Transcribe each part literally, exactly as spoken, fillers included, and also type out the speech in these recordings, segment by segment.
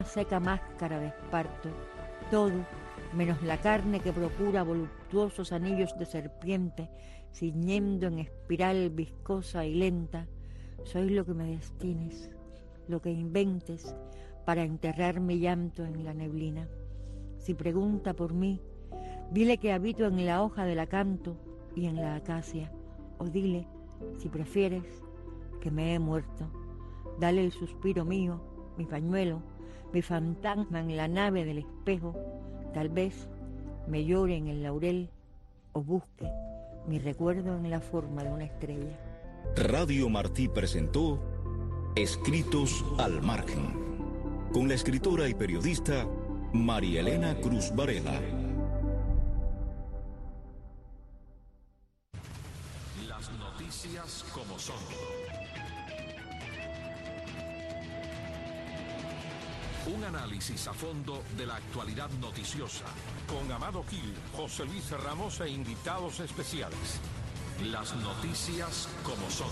seca máscara de esparto, todo, menos la carne que procura voluptuosos anillos de serpiente, ciñendo en espiral viscosa y lenta. Soy lo que me destines, lo que inventes para enterrar mi llanto en la neblina. Si pregunta por mí, dile que habito en la hoja del acanto y en la acacia, o dile, si prefieres, que me he muerto. Dale el suspiro mío, mi pañuelo, mi fantasma en la nave del espejo. Tal vez me llore en el laurel o busque mi recuerdo en la forma de una estrella. Radio Martí presentó Escritos al Margen, con la escritora y periodista María Elena Cruz Varela. Las noticias como son. Un análisis a fondo de la actualidad noticiosa. Con Amado Gil, José Luis Ramos e invitados especiales. Las noticias como son.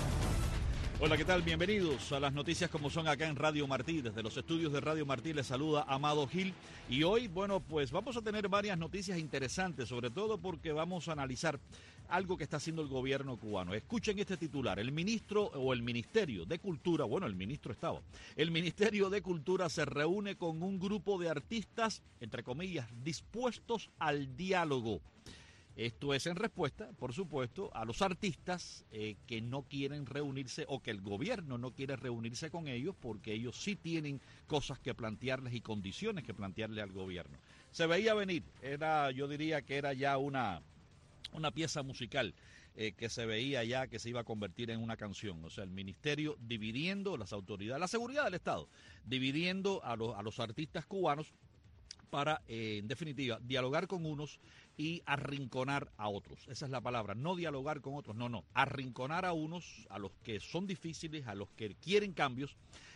Hola, ¿qué tal? Bienvenidos a las noticias como son acá en Radio Martí. Desde los estudios de Radio Martí les saluda Amado Gil. Y hoy, bueno, pues vamos a tener varias noticias interesantes, sobre todo porque vamos a analizar algo que está haciendo el gobierno cubano. Escuchen este titular. El ministro o el Ministerio de Cultura, bueno, el ministro estaba, el Ministerio de Cultura se reúne con un grupo de artistas, entre comillas, dispuestos al diálogo. Esto es en respuesta, por supuesto, a los artistas eh, que no quieren reunirse o que el gobierno no quiere reunirse con ellos porque ellos sí tienen cosas que plantearles y condiciones que plantearle al gobierno. Se veía venir, era, yo diría que era ya una, una pieza musical eh, que se veía ya que se iba a convertir en una canción. O sea, el ministerio dividiendo, las autoridades, la seguridad del Estado, dividiendo a los, a los artistas cubanos para, eh, en definitiva, dialogar con unos y arrinconar a otros. Esa es la palabra, no dialogar con otros, no, no, arrinconar a unos, a los que son difíciles, a los que quieren cambios,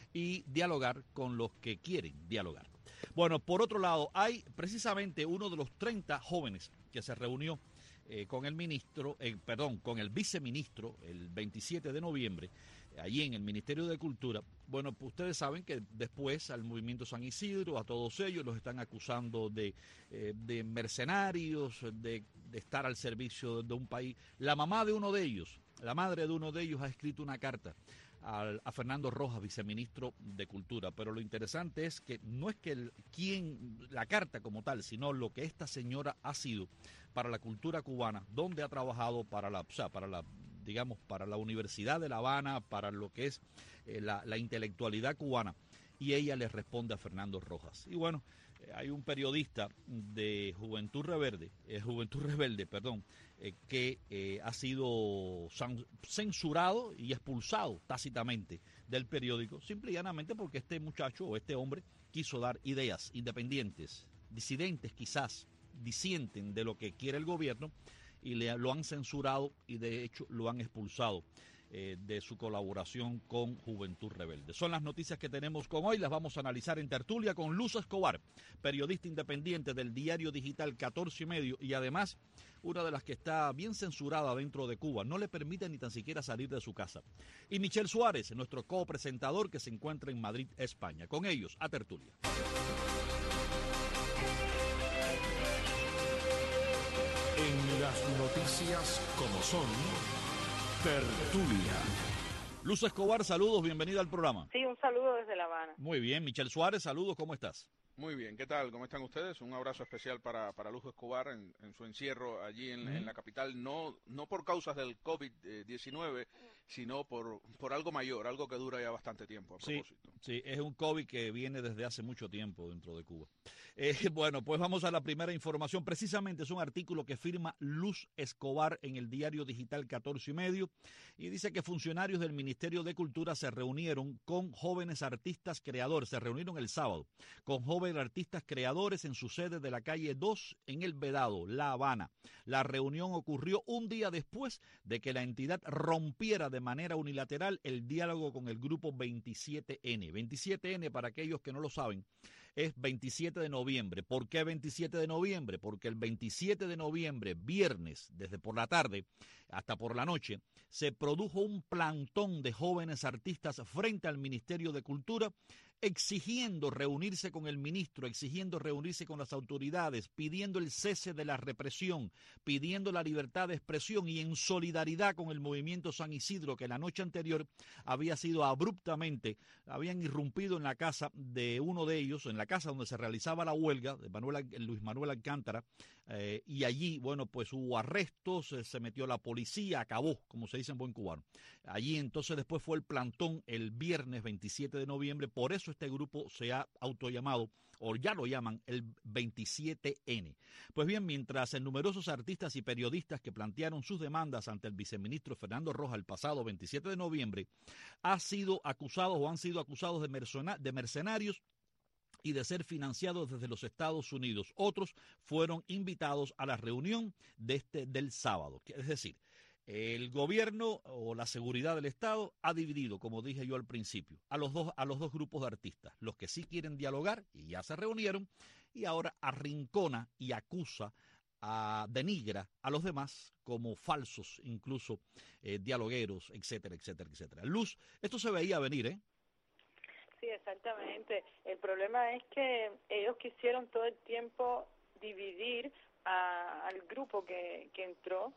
y dialogar con los que quieren dialogar. Bueno, por otro lado, hay precisamente uno de los treinta jóvenes que se reunió eh, con el ministro, eh, perdón, con el viceministro el veintisiete de noviembre, allí en el Ministerio de Cultura. Bueno, pues ustedes saben que después al Movimiento San Isidro, a todos ellos los están acusando de, eh, de mercenarios, de, de estar al servicio de un país. La mamá de uno de ellos, la madre de uno de ellos ha escrito una carta a, a Fernando Rojas, viceministro de Cultura. Pero lo interesante es que no es que el, quien, la carta como tal, sino lo que esta señora ha sido para la cultura cubana, donde ha trabajado para la, o sea, para la digamos, para la Universidad de La Habana, para lo que es eh, la, la intelectualidad cubana, y ella le responde a Fernando Rojas. Y bueno, eh, hay un periodista de Juventud Rebelde, eh, Juventud Rebelde, perdón, eh, que eh, ha sido censurado y expulsado tácitamente del periódico, simple y llanamente porque este muchacho o este hombre quiso dar ideas independientes, disidentes quizás, disienten de lo que quiere el gobierno, y le, lo han censurado y de hecho lo han expulsado eh, de su colaboración con Juventud Rebelde. Son las noticias que tenemos con hoy, las vamos a analizar en tertulia con Luz Escobar, periodista independiente del diario digital catorce y medio y además una de las que está bien censurada dentro de Cuba, no le permite ni tan siquiera salir de su casa. Y Michel Suárez, nuestro copresentador que se encuentra en Madrid, España. Con ellos, a tertulia. En las noticias como son, tertulia. Luz Escobar, saludos, bienvenida al programa. Sí, un saludo desde La Habana. Muy bien, Michel Suárez, saludos, ¿cómo estás? Muy bien, ¿qué tal? ¿Cómo están ustedes? Un abrazo especial para, para Luz Escobar en, en su encierro allí en, mm. en la capital, no no por causas del COVID diecinueve, sino por, por algo mayor, algo que dura ya bastante tiempo, a propósito. Sí, sí, es un COVID que viene desde hace mucho tiempo dentro de Cuba. Eh, bueno, pues vamos a la primera información. Precisamente es un artículo que firma Luz Escobar en el diario digital catorce y medio y dice que funcionarios del Ministerio de Cultura se reunieron con jóvenes artistas creadores, se reunieron el sábado con jóvenes artistas creadores en su sede de la calle dos en El Vedado, La Habana. La reunión ocurrió un día después de que la entidad rompiera de manera unilateral el diálogo con el grupo veintisiete ene. veintisiete ene, para aquellos que no lo saben, es veintisiete de noviembre. ¿Por qué veintisiete de noviembre? Porque el veintisiete de noviembre, viernes, desde por la tarde hasta por la noche, se produjo un plantón de jóvenes artistas frente al Ministerio de Cultura exigiendo reunirse con el ministro, exigiendo reunirse con las autoridades, pidiendo el cese de la represión, pidiendo la libertad de expresión y en solidaridad con el movimiento San Isidro, que la noche anterior había sido abruptamente, habían irrumpido en la casa de uno de ellos, en la casa donde se realizaba la huelga, de Manuel, Luis Manuel Alcántara, eh, y allí, bueno, pues hubo arrestos, eh, se metió la policía, acabó, como se dice en buen cubano. Allí entonces después fue el plantón el viernes veintisiete de noviembre, por eso este grupo se ha autollamado, o ya lo llaman, el veintisiete ene. Pues bien, mientras en numerosos artistas y periodistas que plantearon sus demandas ante el viceministro Fernando Rojas el pasado veintisiete de noviembre, ha sido acusados o han sido acusados de, mercena, de mercenarios y de ser financiados desde los Estados Unidos. Otros fueron invitados a la reunión de este, del sábado, es decir, el gobierno o la seguridad del Estado ha dividido, como dije yo al principio, a los dos, a los dos grupos de artistas, los que sí quieren dialogar y ya se reunieron, y ahora arrincona y acusa, a, denigra a los demás como falsos, incluso eh, dialogueros, etcétera, etcétera, etcétera. Luz, esto se veía venir, ¿eh? Sí, exactamente. El problema es que ellos quisieron todo el tiempo dividir a, al grupo que, que entró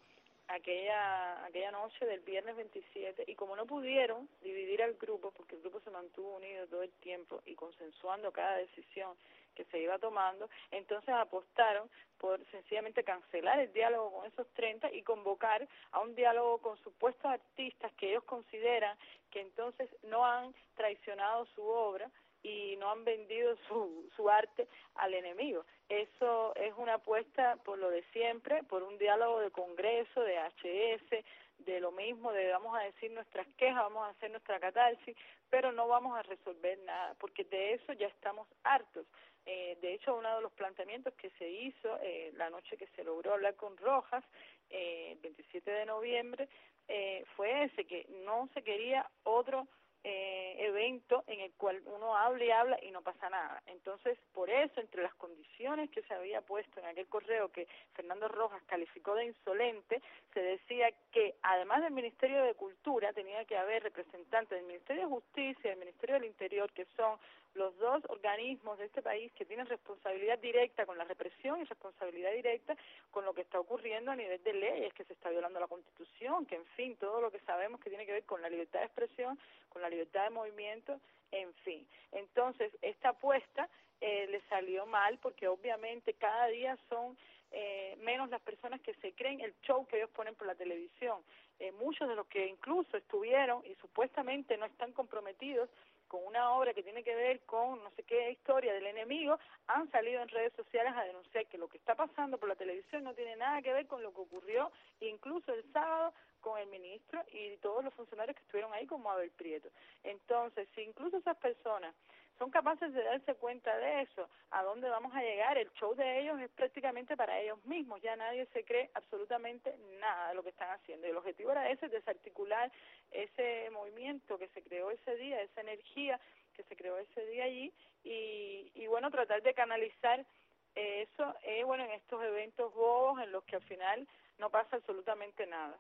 aquella aquella noche del viernes veintisiete, y como no pudieron dividir al grupo, porque el grupo se mantuvo unido todo el tiempo y consensuando cada decisión que se iba tomando, entonces apostaron por sencillamente cancelar el diálogo con esos treinta y convocar a un diálogo con supuestos artistas que ellos consideran que entonces no han traicionado su obra y no han vendido su, su arte al enemigo. Eso es una apuesta por lo de siempre, por un diálogo de Congreso, de H S, de lo mismo, de vamos a decir nuestras quejas, vamos a hacer nuestra catarsis, pero no vamos a resolver nada, porque de eso ya estamos hartos. Eh, de hecho, uno de los planteamientos que se hizo eh, la noche que se logró hablar con Rojas, eh, el veintisiete de noviembre, eh, fue ese, que no se quería otro Eh, evento en el cual uno habla y habla y no pasa nada. Entonces, por eso, entre las condiciones que se había puesto en aquel correo que Fernando Rojas calificó de insolente, se decía que además del Ministerio de Cultura tenía que haber representantes del Ministerio de Justicia y del Ministerio del Interior, que son los dos organismos de este país que tienen responsabilidad directa con la represión y responsabilidad directa con lo que está ocurriendo a nivel de leyes, que se está violando la Constitución, que en fin, todo lo que sabemos que tiene que ver con la libertad de expresión, con la libertad de movimiento, en fin. Entonces, esta apuesta eh, le salió mal porque obviamente cada día son eh, menos las personas que se creen el show que ellos ponen por la televisión. Eh, muchos de los que incluso estuvieron y supuestamente no están comprometidos con una obra que tiene que ver con no sé qué historia del enemigo, han salido en redes sociales a denunciar que lo que está pasando por la televisión no tiene nada que ver con lo que ocurrió incluso el sábado con el ministro y todos los funcionarios que estuvieron ahí, como Abel Prieto. Entonces, si incluso esas personas son capaces de darse cuenta de eso, ¿a dónde vamos a llegar? El show de ellos es prácticamente para ellos mismos, ya nadie se cree absolutamente nada de lo que están haciendo. Y el objetivo era ese, desarticular ese movimiento que se creó ese día, esa energía que se creó ese día allí, y, y bueno, tratar de canalizar eso, eh, bueno, en estos eventos bobos en los que al final no pasa absolutamente nada.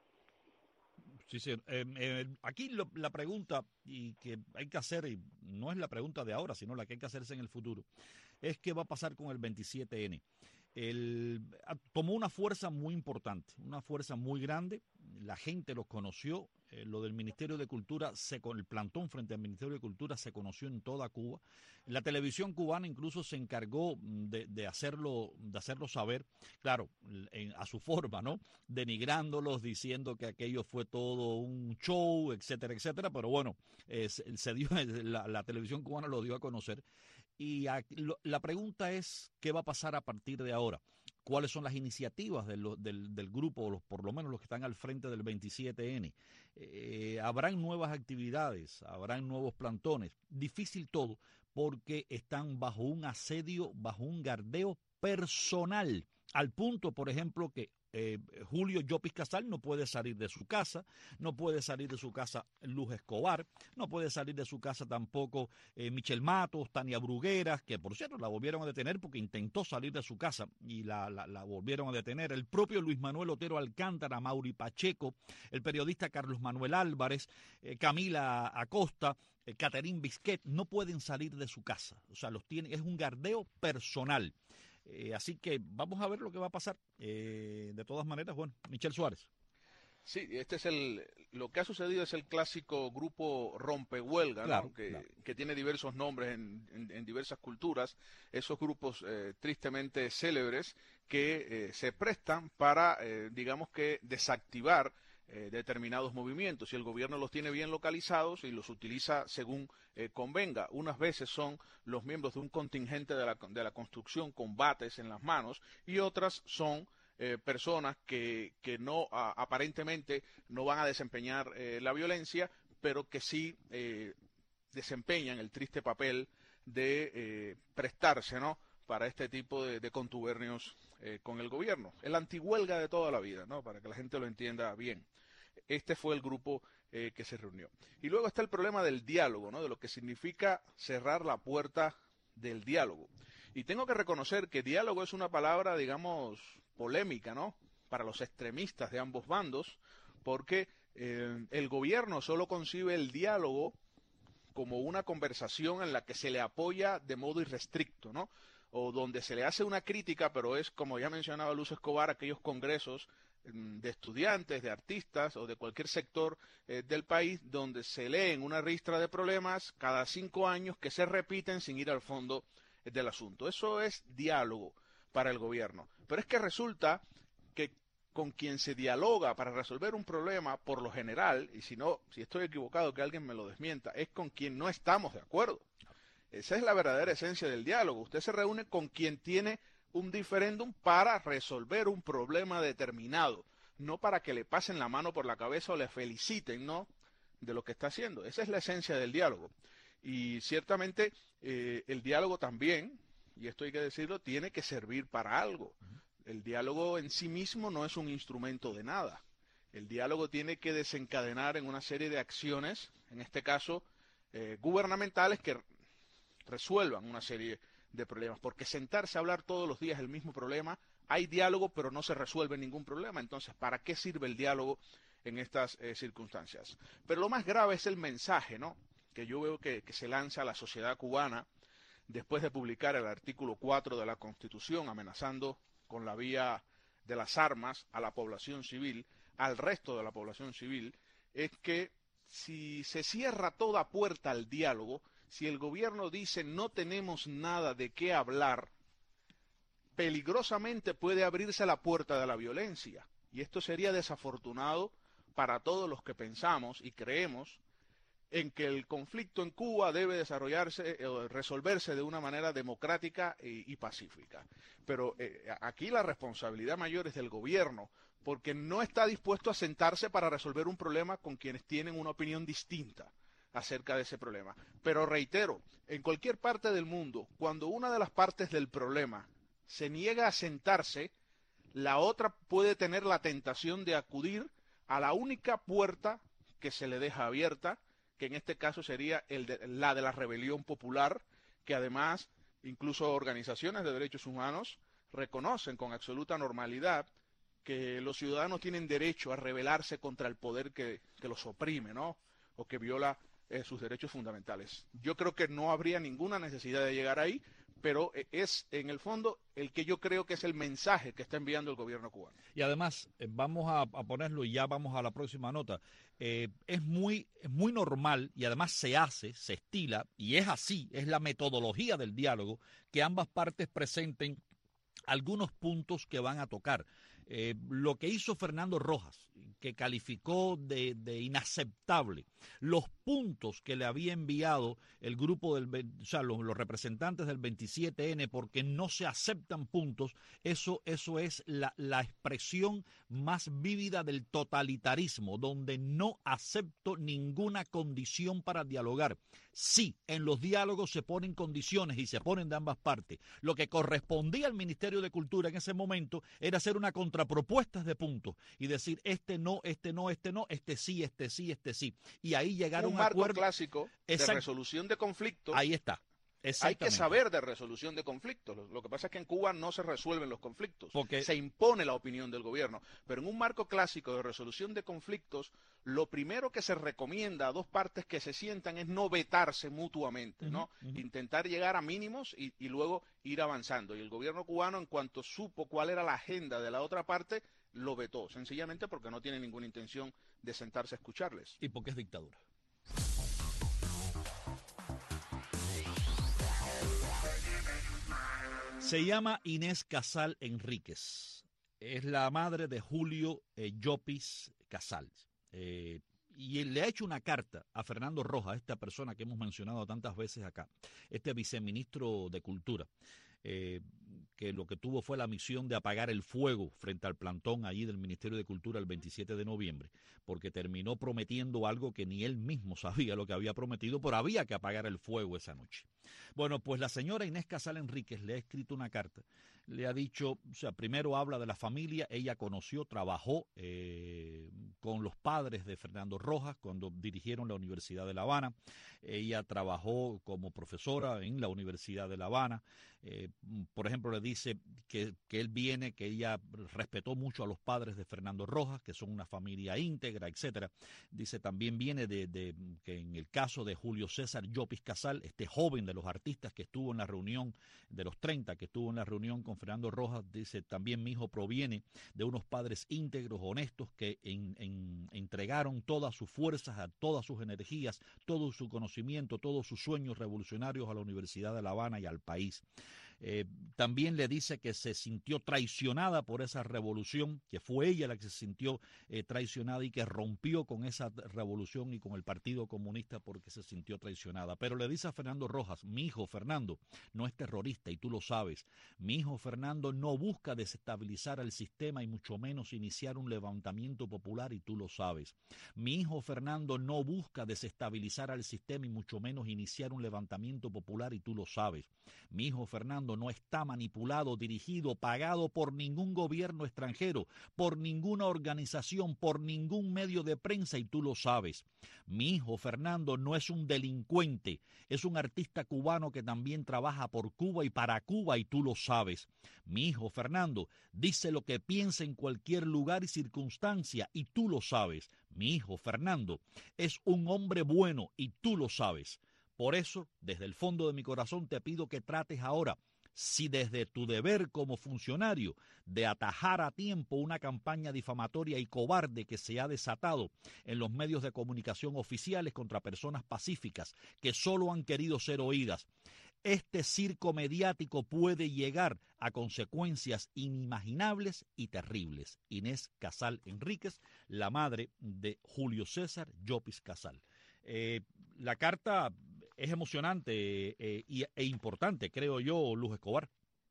Sí, sí. Eh, eh, aquí lo, la pregunta y que hay que hacer, y no es la pregunta de ahora, sino la que hay que hacerse en el futuro, es qué va a pasar con el veintisiete ene. El, tomó una fuerza muy importante, una fuerza muy grande, la gente lo conoció, eh, lo del Ministerio de Cultura, se, con el plantón frente al Ministerio de Cultura se conoció en toda Cuba. La televisión cubana incluso se encargó de, de hacerlo de hacerlo saber, claro, en, a su forma, ¿no? Denigrándolos, diciendo que aquello fue todo un show, etcétera, etcétera, pero bueno, eh, se, se dio, la, la televisión cubana lo dio a conocer. Y a, lo, la pregunta es, ¿qué va a pasar a partir de ahora? ¿Cuáles son las iniciativas de lo, del, del grupo, los, por lo menos los que están al frente del veintisiete ene? Eh, ¿Habrán nuevas actividades? ¿Habrán nuevos plantones? Difícil todo, porque están bajo un asedio, bajo un gardeo personal, al punto, por ejemplo, que Eh, Julio Llopis Casal no puede salir de su casa, no puede salir de su casa Luz Escobar, no puede salir de su casa tampoco eh, Michel Matos, Tania Brugueras, que por cierto la volvieron a detener porque intentó salir de su casa y la, la, la volvieron a detener. El propio Luis Manuel Otero Alcántara, Mauri Pacheco, el periodista Carlos Manuel Álvarez, eh, Camila Acosta, eh, Caterín Bisquet, no pueden salir de su casa. O sea, los tiene, es un gardeo personal. Eh, así que vamos a ver lo que va a pasar. Eh, de todas maneras, bueno, Michel Suárez. Sí, este es el, lo que ha sucedido es el clásico grupo rompehuelga, claro, ¿no? que, claro. que tiene diversos nombres en, en, en diversas culturas, esos grupos eh, tristemente célebres que eh, se prestan para, eh, digamos que, desactivar eh, determinados movimientos, y el gobierno los tiene bien localizados y los utiliza según eh, convenga. Unas veces son los miembros de un contingente de la, de la construcción con bates en las manos, y otras son Eh, personas que, que no a, aparentemente no van a desempeñar eh, la violencia, pero que sí eh, desempeñan el triste papel de eh, prestarse, ¿no?, para este tipo de, de contubernios eh, con el gobierno. Es la antihuelga de toda la vida, ¿no?, para que la gente lo entienda bien. Este fue el grupo eh, que se reunió. Y luego está el problema del diálogo, ¿no?, de lo que significa cerrar la puerta del diálogo. Y tengo que reconocer que diálogo es una palabra, digamos, polémica, ¿no?, para los extremistas de ambos bandos, porque eh, el gobierno solo concibe el diálogo como una conversación en la que se le apoya de modo irrestricto, ¿no?, o donde se le hace una crítica, pero es, como ya mencionaba Luz Escobar, aquellos congresos de estudiantes, de artistas o de cualquier sector eh, del país, donde se leen una ristra de problemas cada cinco años que se repiten sin ir al fondo del asunto. Eso es diálogo para el gobierno. Pero es que resulta que con quien se dialoga para resolver un problema, por lo general, y si no, si estoy equivocado, que alguien me lo desmienta, es con quien no estamos de acuerdo. Esa es la verdadera esencia del diálogo. Usted se reúne con quien tiene un diferéndum para resolver un problema determinado, no para que le pasen la mano por la cabeza o le feliciten, ¿no?, de lo que está haciendo. Esa es la esencia del diálogo. Y ciertamente eh, el diálogo también, y esto hay que decirlo, tiene que servir para algo. El diálogo en sí mismo no es un instrumento de nada. El diálogo tiene que desencadenar en una serie de acciones, en este caso eh, gubernamentales, que resuelvan una serie de problemas. Porque sentarse a hablar todos los días el mismo problema, hay diálogo pero no se resuelve ningún problema. Entonces, ¿para qué sirve el diálogo en estas eh, circunstancias? Pero lo más grave es el mensaje, ¿no?, que yo veo que, que se lanza a la sociedad cubana después de publicar el artículo cuatro de la Constitución, amenazando con la vía de las armas a la población civil, al resto de la población civil, es que si se cierra toda puerta al diálogo, si el gobierno dice no tenemos nada de qué hablar, peligrosamente puede abrirse la puerta de la violencia. Y esto sería desafortunado para todos los que pensamos y creemos en que el conflicto en Cuba debe desarrollarse o eh, resolverse de una manera democrática y, y pacífica. Pero eh, aquí la responsabilidad mayor es del gobierno, porque no está dispuesto a sentarse para resolver un problema con quienes tienen una opinión distinta acerca de ese problema. Pero reitero, en cualquier parte del mundo, cuando una de las partes del problema se niega a sentarse, la otra puede tener la tentación de acudir a la única puerta que se le deja abierta, que en este caso sería el de, la de la rebelión popular, que además incluso organizaciones de derechos humanos reconocen con absoluta normalidad que los ciudadanos tienen derecho a rebelarse contra el poder que, que los oprime, ¿no?, o que viola eh, sus derechos fundamentales. Yo creo que no habría ninguna necesidad de llegar ahí, pero es en el fondo el que yo creo que es el mensaje que está enviando el gobierno cubano. Y además, eh, vamos a, a ponerlo y ya vamos a la próxima nota, eh, es muy, es muy normal y además se hace, se estila, y es así, es la metodología del diálogo, que ambas partes presenten algunos puntos que van a tocar. Eh, lo que hizo Fernando Rojas, que calificó de, de inaceptable los puntos que le había enviado el grupo del, o sea, los, los representantes del veintisiete ene, porque no se aceptan puntos, eso, eso es la, la expresión más vívida del totalitarismo, donde no acepto ninguna condición para dialogar. Sí, en los diálogos se ponen condiciones y se ponen de ambas partes. Lo que correspondía al Ministerio de Cultura en ese momento era hacer una contribución contrapropuestas de puntos y decir este no, este no, este no, este sí, este sí, este sí. Y ahí llegar a un, un marco acuerdo clásico Exacto. de resolución de conflictos. Ahí está. Hay que saber de resolución de conflictos. Lo, lo que pasa es que en Cuba no se resuelven los conflictos. Porque se impone la opinión del gobierno. Pero en un marco clásico de resolución de conflictos, lo primero que se recomienda a dos partes que se sientan es no vetarse mutuamente, ¿no? Uh-huh, uh-huh. Intentar llegar a mínimos y, y luego ir avanzando. Y el gobierno cubano, en cuanto supo cuál era la agenda de la otra parte, lo vetó, sencillamente porque no tiene ninguna intención de sentarse a escucharles. Y porque es dictadura. Se llama Inés Casal Enríquez. Es la madre de Julio eh, Llopis Casal. Eh, y él le ha hecho una carta a Fernando Rojas, esta persona que hemos mencionado tantas veces acá, este viceministro de Cultura, eh, que lo que tuvo fue la misión de apagar el fuego frente al plantón allí del Ministerio de Cultura el veintisiete de noviembre, porque terminó prometiendo algo que ni él mismo sabía lo que había prometido, pero había que apagar el fuego esa noche. Bueno, pues la señora Inés Casal Enríquez le ha escrito una carta, le ha dicho, o sea, primero habla de la familia, ella conoció, trabajó eh, con los padres de Fernando Rojas cuando dirigieron la Universidad de La Habana, ella trabajó como profesora en la Universidad de La Habana, eh, por ejemplo, le dice que, que él viene, que ella respetó mucho a los padres de Fernando Rojas, que son una familia íntegra, etcétera. Dice, también viene de, de que en el caso de Julio César Llopis Casal, este joven de los artistas que estuvo en la reunión de los treinta, que estuvo en la reunión con Fernando Rojas, dice, también mi hijo proviene de unos padres íntegros, honestos, que en, en, entregaron todas sus fuerzas, a todas sus energías, todo su conocimiento, todos sus sueños revolucionarios a la Universidad de La Habana y al país. Eh, también le dice que se sintió traicionada por esa revolución, que fue ella la que se sintió eh, traicionada y que rompió con esa revolución y con el Partido Comunista porque se sintió traicionada. Pero le dice a Fernando Rojas, mi hijo Fernando no es terrorista y tú lo sabes. Mi hijo Fernando no busca desestabilizar el sistema y mucho menos iniciar un levantamiento popular y tú lo sabes. Mi hijo Fernando no busca desestabilizar al sistema y mucho menos iniciar un levantamiento popular y tú lo sabes. Mi hijo Fernando no está manipulado, dirigido, pagado por ningún gobierno extranjero, por ninguna organización, por ningún medio de prensa y tú lo sabes. Mi hijo Fernando no es un delincuente, es un artista cubano que también trabaja por Cuba y para Cuba y tú lo sabes. Mi hijo Fernando dice lo que piensa en cualquier lugar y circunstancia y tú lo sabes. Mi hijo Fernando es un hombre bueno y tú lo sabes. Por eso, desde el fondo de mi corazón te pido que trates ahora, si desde tu deber como funcionario de atajar a tiempo una campaña difamatoria y cobarde que se ha desatado en los medios de comunicación oficiales contra personas pacíficas que solo han querido ser oídas, este circo mediático puede llegar a consecuencias inimaginables y terribles. Inés Casal Enríquez, la madre de Julio César Llopis Casal. Eh, la carta es emocionante eh, y, e importante, creo yo, Luz Escobar.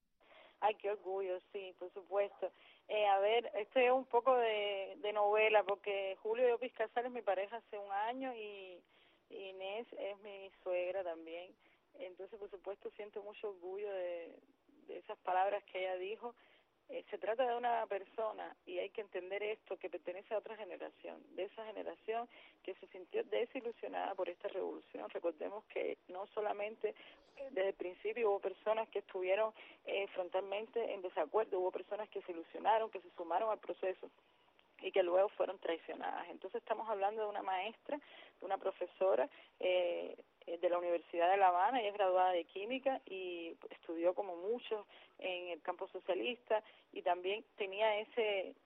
Ay, qué orgullo, sí, por supuesto. Eh, a ver, esto es un poco de, de novela, porque Julio Llopis Casal es mi pareja hace un año y, y Inés es mi suegra también. Entonces, por supuesto, siento mucho orgullo de, de esas palabras que ella dijo. Eh, se trata de una persona, y hay que entender esto, que pertenece a otra generación, de esa generación que se sintió desilusionada por esta revolución. Recordemos que no solamente eh, desde el principio hubo personas que estuvieron eh, frontalmente en desacuerdo, hubo personas que se ilusionaron, que se sumaron al proceso y que luego fueron traicionadas. Entonces estamos hablando de una maestra, de una profesora eh, de la Universidad de La Habana. Ella es graduada de Química y estudió como muchos en el campo socialista y también tenía ese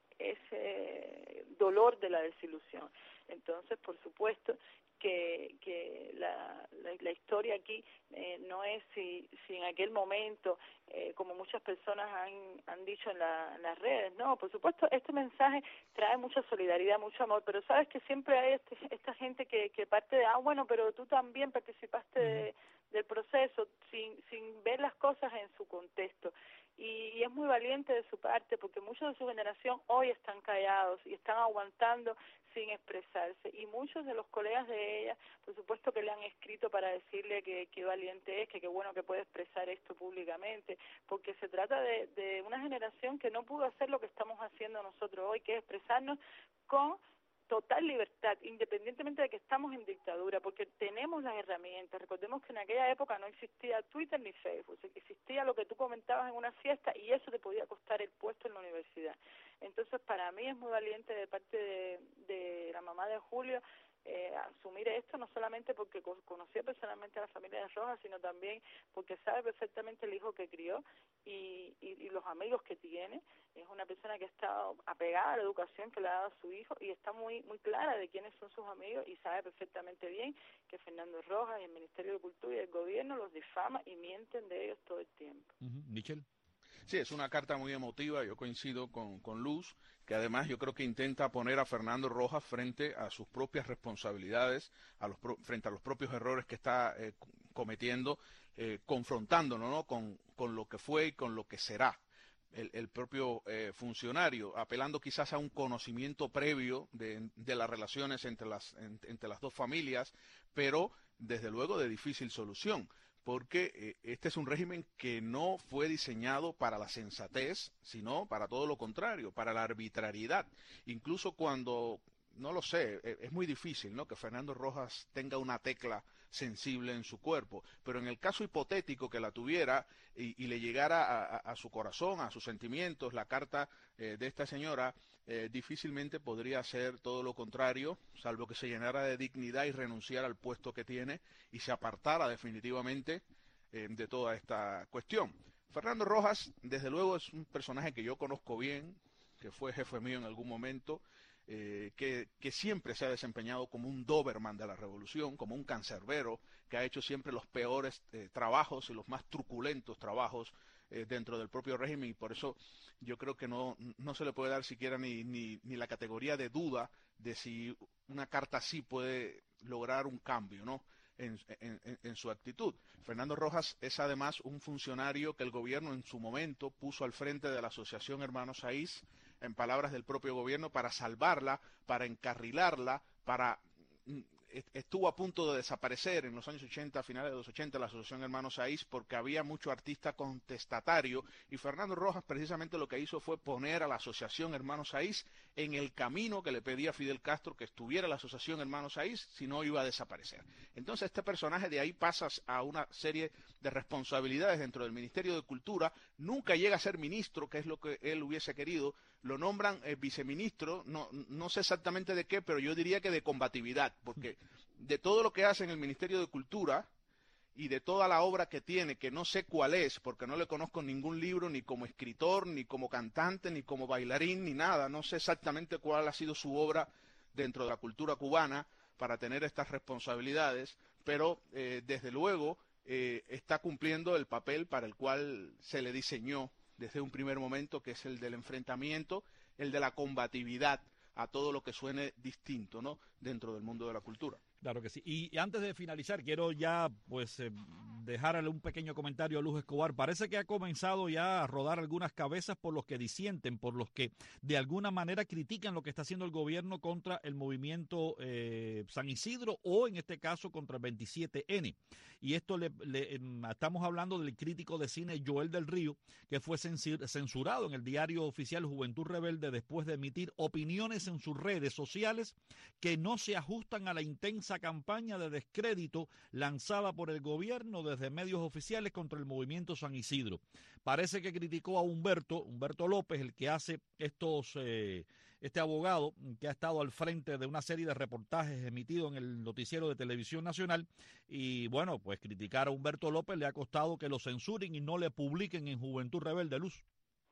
ese dolor de la desilusión. Entonces, por supuesto, que que la, la, la historia aquí eh, no es si, si en aquel momento, eh, como muchas personas han, han dicho en, la, en las redes, no, por supuesto, este mensaje trae mucha solidaridad, mucho amor, pero sabes que siempre hay este, esta gente que, que parte de, ah, bueno, pero tú también participaste de, del proceso, sin, sin ver las cosas en su contexto. y, y es muy valiente de su parte, porque muchos de su generación hoy están callados y están aguantando sin expresarse, y muchos de los colegas de ella, por supuesto que le han escrito para decirle que, que valiente es, que qué bueno que puede expresar esto públicamente, porque se trata de, de una generación que no pudo hacer lo que estamos haciendo nosotros hoy, que es expresarnos con total libertad, independientemente de que estamos en dictadura, porque tenemos las herramientas. Recordemos que en aquella época no existía Twitter ni Facebook, existía lo que tú comentabas en una fiesta y eso te podía costar el puesto en la universidad. Entonces, para mí es muy valiente de parte de, de la mamá de Julio eh, asumir esto, no solamente porque conocía personalmente a la familia de Rojas, sino también porque sabe perfectamente el hijo que crió y, y, y los amigos que tiene. Es una persona que ha estado apegada a la educación que le ha dado a su hijo y está muy muy clara de quiénes son sus amigos y sabe perfectamente bien que Fernando Rojas y el Ministerio de Cultura y el gobierno los difama y mienten de ellos todo el tiempo. Uh-huh. Michelle. Sí, es una carta muy emotiva, yo coincido con, con Luz, que además yo creo que intenta poner a Fernando Rojas frente a sus propias responsabilidades, a los pro, frente a los propios errores que está eh, cometiendo, eh, confrontándolo, ¿no? con, con lo que fue y con lo que será el, el propio eh, funcionario, apelando quizás a un conocimiento previo de, de las relaciones entre las, en, entre las dos familias, pero desde luego de difícil solución. Porque eh, este es un régimen que no fue diseñado para la sensatez, sino para todo lo contrario, para la arbitrariedad. Incluso cuando, no lo sé, eh, es muy difícil, ¿no?, que Fernando Rojas tenga una tecla sensible en su cuerpo, pero en el caso hipotético que la tuviera y, y le llegara a, a, a su corazón, a sus sentimientos, la carta eh, de esta señora, eh, difícilmente podría ser todo lo contrario, salvo que se llenara de dignidad y renunciara al puesto que tiene y se apartara definitivamente eh, de toda esta cuestión. Fernando Rojas, desde luego, es un personaje que yo conozco bien, que fue jefe mío en algún momento, Eh, que, que siempre se ha desempeñado como un Doberman de la revolución, como un cancerbero, que ha hecho siempre los peores eh, trabajos y los más truculentos trabajos eh, dentro del propio régimen, y por eso yo creo que no, no se le puede dar siquiera ni, ni, ni la categoría de duda de si una carta así puede lograr un cambio, ¿no?, En, en, en su actitud. Fernando Rojas es además un funcionario que el gobierno en su momento puso al frente de la Asociación Hermanos Saiz, en palabras del propio gobierno, para salvarla, para encarrilarla, para estuvo a punto de desaparecer en los años ochenta, a finales de los ochenta, la Asociación Hermanos Saiz, porque había mucho artista contestatario, y Fernando Rojas precisamente lo que hizo fue poner a la Asociación Hermanos Saiz en el camino que le pedía Fidel Castro que estuviera la Asociación Hermanos Saiz, si no iba a desaparecer. Entonces este personaje de ahí pasa a una serie de responsabilidades dentro del Ministerio de Cultura, nunca llega a ser ministro, que es lo que él hubiese querido, lo nombran eh, viceministro, no, no sé exactamente de qué, pero yo diría que de combatividad, porque de todo lo que hace en el Ministerio de Cultura y de toda la obra que tiene, que no sé cuál es, porque no le conozco ningún libro, ni como escritor, ni como cantante, ni como bailarín, ni nada, no sé exactamente cuál ha sido su obra dentro de la cultura cubana para tener estas responsabilidades, pero eh, desde luego eh, está cumpliendo el papel para el cual se le diseñó desde un primer momento, que es el del enfrentamiento, el de la combatividad a todo lo que suene distinto, ¿no?, dentro del mundo de la cultura. Claro que sí. Y antes de finalizar, quiero ya pues eh, dejarle un pequeño comentario a Luz Escobar. Parece que ha comenzado ya a rodar algunas cabezas por los que disienten, por los que de alguna manera critican lo que está haciendo el gobierno contra el movimiento eh, San Isidro, o en este caso contra el veintisiete ene. Y esto le, le estamos hablando del crítico de cine Joel del Río, que fue censurado en el diario oficial Juventud Rebelde después de emitir opiniones en sus redes sociales que no se ajustan a la intensa campaña de descrédito lanzada por el gobierno desde medios oficiales contra el movimiento San Isidro. Parece que criticó a Humberto, Humberto López, el que hace estos, eh, este abogado que ha estado al frente de una serie de reportajes emitidos en el noticiero de Televisión Nacional, y bueno, pues criticar a Humberto López le ha costado que lo censuren y no le publiquen en Juventud Rebelde, Luz.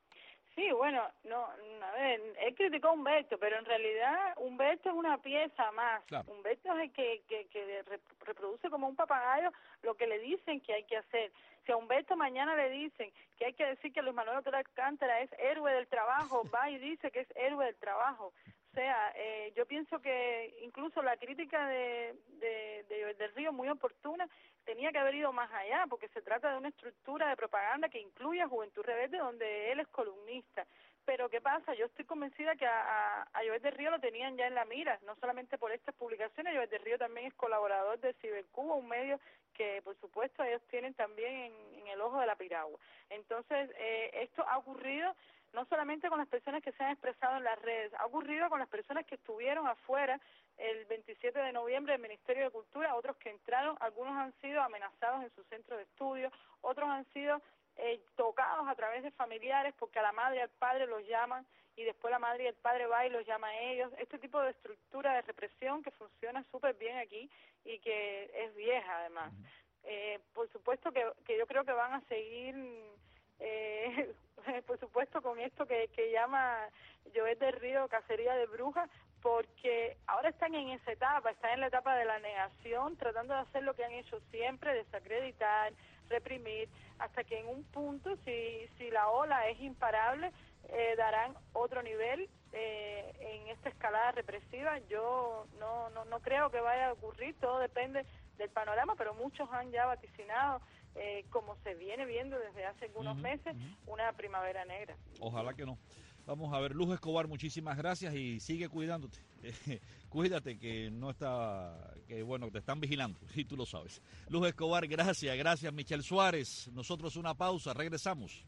Sí, bueno, no, a ver, él criticó a Humberto, pero en realidad Humberto es una pieza más. Claro. Humberto es el que, que, que reproduce como un papagayo lo que le dicen que hay que hacer. Si a Humberto mañana le dicen que hay que decir que Luis Manuel Otero Alcántara es héroe del trabajo, va y dice que es héroe del trabajo. O sea, eh, yo pienso que incluso la crítica de, de, de del Río, muy oportuna, tenía que haber ido más allá, porque se trata de una estructura de propaganda que incluye a Juventud Rebelde, donde él es columnista. Pero ¿qué pasa? Yo estoy convencida que a, a, a Jovet del Río lo tenían ya en la mira, no solamente por estas publicaciones. Jovet del Río también es colaborador de Cibercuba, un medio que, por supuesto, ellos tienen también en, en el ojo de la piragua. Entonces, eh, esto ha ocurrido no solamente con las personas que se han expresado en las redes, ha ocurrido con las personas que estuvieron afuera el veintisiete de noviembre del Ministerio de Cultura, otros que entraron, algunos han sido amenazados en su centro de estudio, otros han sido eh, tocados a través de familiares porque a la madre y al padre los llaman y después la madre y el padre va y los llama a ellos. Este tipo de estructura de represión que funciona súper bien aquí y que es vieja además. Eh, por supuesto que, que yo creo que van a seguir, eh, por supuesto, con esto que, que llama Jovet del Río cacería de brujas, porque ahora están en esa etapa, están en la etapa de la negación, tratando de hacer lo que han hecho siempre, desacreditar, reprimir, hasta que en un punto, si, si la ola es imparable, eh, darán otro nivel eh, en esta escalada represiva. Yo no, no, no creo que vaya a ocurrir, todo depende del panorama, pero muchos han ya vaticinado, eh, como se viene viendo desde hace algunos uh-huh, meses, uh-huh. una primavera negra. Ojalá que no. Vamos a ver, Luz Escobar, muchísimas gracias y sigue cuidándote. Cuídate que no está, que bueno, te están vigilando y tú lo sabes. Luz Escobar, gracias, gracias Michelle Suárez. Nosotros una pausa, regresamos.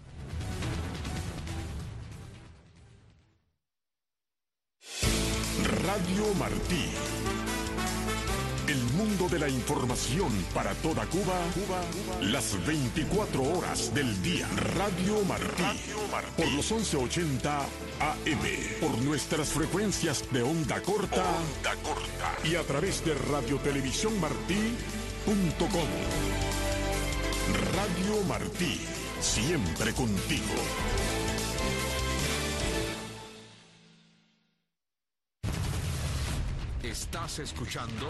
Radio Martí. El mundo de la información para toda Cuba, Cuba, Cuba, las veinticuatro horas del día. Radio Martí, Radio Martí. Por los once ochenta A M, por nuestras frecuencias de onda corta, onda corta y a través de radiotelevisión martí punto com. Radio Martí, siempre contigo. Estás escuchando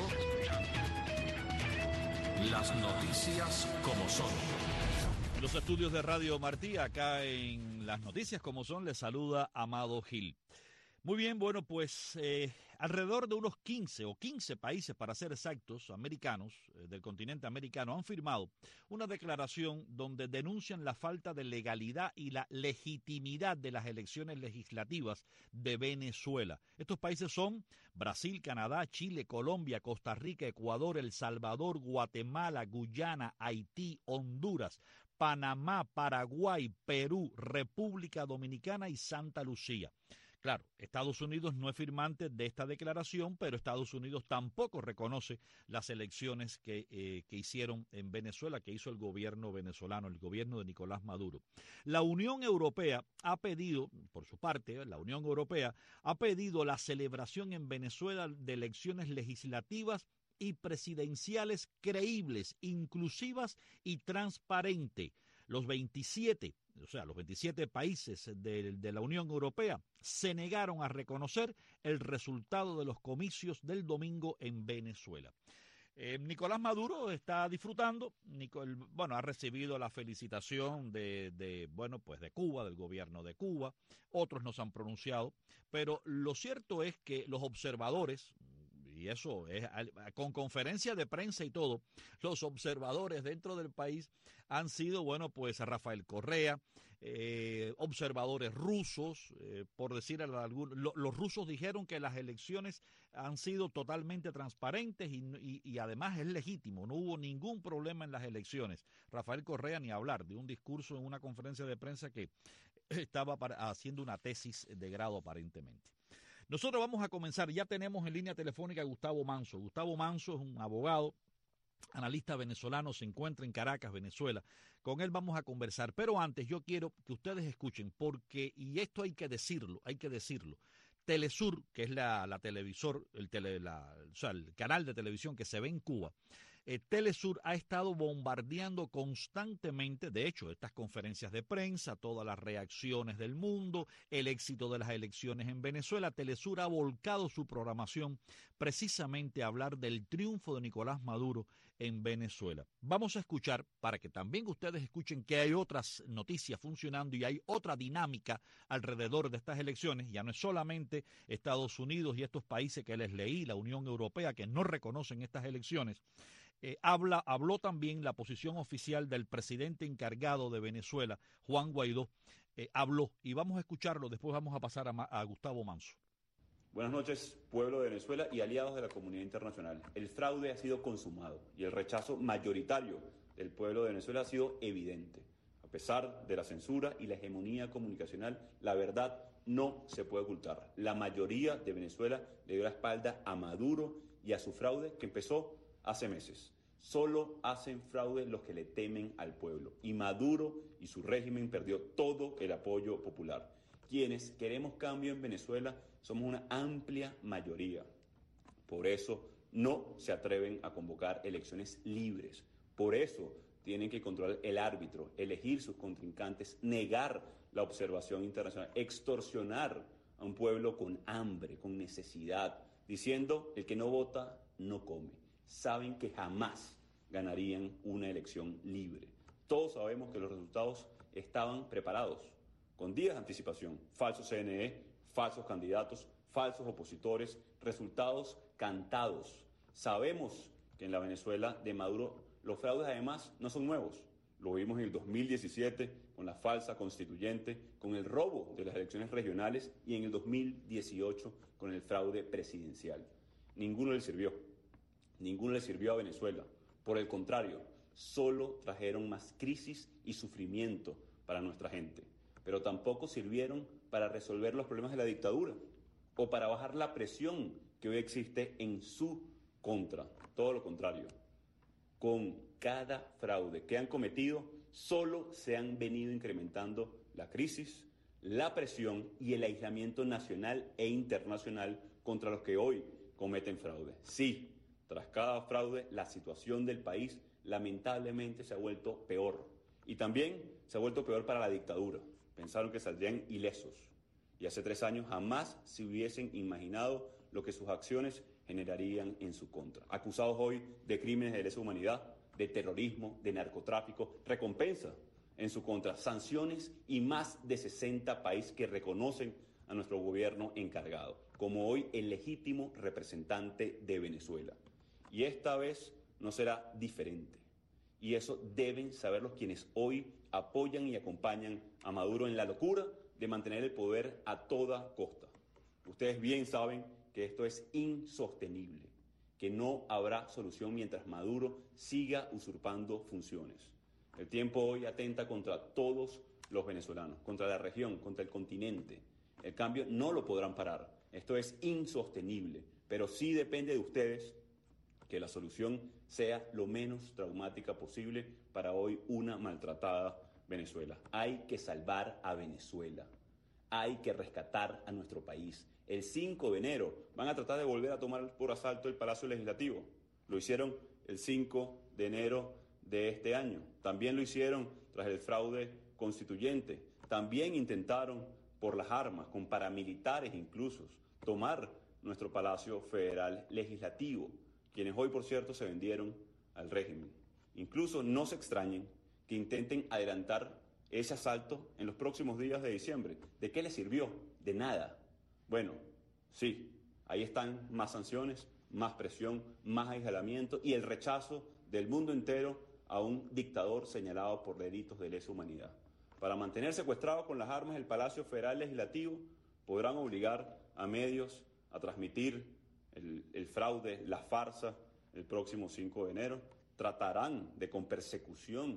las noticias como son. Los estudios de Radio Martí, acá en las noticias como son, les saluda Amado Gil. Muy bien, bueno, pues eh, alrededor de unos quince o quince países, para ser exactos, americanos, eh, del continente americano, han firmado una declaración donde denuncian la falta de legalidad y la legitimidad de las elecciones legislativas de Venezuela. Estos países son Brasil, Canadá, Chile, Colombia, Costa Rica, Ecuador, El Salvador, Guatemala, Guyana, Haití, Honduras, Panamá, Paraguay, Perú, República Dominicana y Santa Lucía. Claro, Estados Unidos no es firmante de esta declaración, pero Estados Unidos tampoco reconoce las elecciones que, eh, que hicieron en Venezuela, que hizo el gobierno venezolano, el gobierno de Nicolás Maduro. La Unión Europea ha pedido, por su parte, la Unión Europea ha pedido la celebración en Venezuela de elecciones legislativas y presidenciales creíbles, inclusivas y transparentes. Los veintisiete, o sea, los veintisiete países de, de la Unión Europea se negaron a reconocer el resultado de los comicios del domingo en Venezuela. Eh, Nicolás Maduro está disfrutando, Nicol, bueno, ha recibido la felicitación de, de, bueno, pues de Cuba, del gobierno de Cuba, otros no se han pronunciado, pero lo cierto es que los observadores, y eso es con conferencia de prensa y todo, los observadores dentro del país han sido, bueno, pues Rafael Correa, eh, observadores rusos, eh, por decir algunos, lo, los rusos dijeron que las elecciones han sido totalmente transparentes y, y, y además es legítimo, no hubo ningún problema en las elecciones. Rafael Correa ni hablar, de un discurso en una conferencia de prensa que estaba para, haciendo una tesis de grado aparentemente. Nosotros vamos a comenzar, ya tenemos en línea telefónica a Gustavo Manso. Gustavo Manso es un abogado, analista venezolano, se encuentra en Caracas, Venezuela. Con él vamos a conversar, pero antes yo quiero que ustedes escuchen, porque, y esto hay que decirlo, hay que decirlo, Telesur, que es la, la televisor, el, tele, la, o sea, el canal de televisión que se ve en Cuba, Eh, Telesur ha estado bombardeando constantemente, de hecho, estas conferencias de prensa, todas las reacciones del mundo, el éxito de las elecciones en Venezuela. Telesur ha volcado su programación precisamente a hablar del triunfo de Nicolás Maduro en Venezuela. Vamos a escuchar, para que también ustedes escuchen que hay otras noticias funcionando y hay otra dinámica alrededor de estas elecciones. Ya no es solamente Estados Unidos y estos países que les leí, la Unión Europea, que no reconocen estas elecciones. eh, habla, habló también la posición oficial del presidente encargado de Venezuela, Juan Guaidó, eh, habló, y vamos a escucharlo, después vamos a pasar a, a Gustavo Manso. Buenas noches, pueblo de Venezuela y aliados de la comunidad internacional. El fraude ha sido consumado y el rechazo mayoritario del pueblo de Venezuela ha sido evidente. A pesar de la censura y la hegemonía comunicacional, la verdad no se puede ocultar. La mayoría de Venezuela le dio la espalda a Maduro y a su fraude que empezó hace meses. Solo hacen fraude los que le temen al pueblo. Y Maduro y su régimen perdió todo el apoyo popular. Quienes queremos cambio en Venezuela somos una amplia mayoría. Por eso no se atreven a convocar elecciones libres. Por eso tienen que controlar el árbitro, elegir sus contrincantes, negar la observación internacional, extorsionar a un pueblo con hambre, con necesidad, diciendo el que no vota no come. Saben que jamás ganarían una elección libre. Todos sabemos que los resultados estaban preparados, con días de anticipación, falsos C N E, falsos candidatos, falsos opositores, resultados cantados. Sabemos que en la Venezuela de Maduro los fraudes además no son nuevos. Lo vimos en el dos mil diecisiete con la falsa constituyente, con el robo de las elecciones regionales y en el dos mil dieciocho con el fraude presidencial. Ninguno le sirvió. Ninguno le sirvió a Venezuela. Por el contrario, solo trajeron más crisis y sufrimiento para nuestra gente. Pero tampoco sirvieron para resolver los problemas de la dictadura o para bajar la presión que hoy existe en su contra. Todo lo contrario. Con cada fraude que han cometido, solo se han venido incrementando la crisis, la presión y el aislamiento nacional e internacional contra los que hoy cometen fraude. Sí, tras cada fraude, la situación del país lamentablemente se ha vuelto peor. Y también se ha vuelto peor para la dictadura. Pensaron que saldrían ilesos. Y hace tres años jamás se hubiesen imaginado lo que sus acciones generarían en su contra. Acusados hoy de crímenes de lesa humanidad, de terrorismo, de narcotráfico, recompensa en su contra, sanciones y más de sesenta países que reconocen a nuestro gobierno encargado, como hoy el legítimo representante de Venezuela. Y esta vez no será diferente. Y eso deben saberlo quienes hoy apoyan y acompañan a Maduro en la locura de mantener el poder a toda costa. Ustedes bien saben que esto es insostenible, que no habrá solución mientras Maduro siga usurpando funciones. El tiempo hoy atenta contra todos los venezolanos, contra la región, contra el continente. El cambio no lo podrán parar. Esto es insostenible, pero sí depende de ustedes que la solución sea lo menos traumática posible para hoy una maltratada Venezuela. Hay que salvar a Venezuela. Hay que rescatar a nuestro país. El cinco de enero van a tratar de volver a tomar por asalto el Palacio Legislativo. Lo hicieron el cinco de enero de este año. También lo hicieron tras el fraude constituyente. También intentaron por las armas, con paramilitares incluso, tomar nuestro Palacio Federal Legislativo, quienes hoy, por cierto, se vendieron al régimen. Incluso no se extrañen que intenten adelantar ese asalto en los próximos días de diciembre. ¿De qué les sirvió? De nada. Bueno, sí, ahí están más sanciones, más presión, más aislamiento y el rechazo del mundo entero a un dictador señalado por delitos de lesa humanidad. Para mantener secuestrado con las armas el Palacio Federal Legislativo, podrán obligar a medios a transmitir el, el fraude, la farsa, el próximo cinco de enero. Tratarán de, con persecución,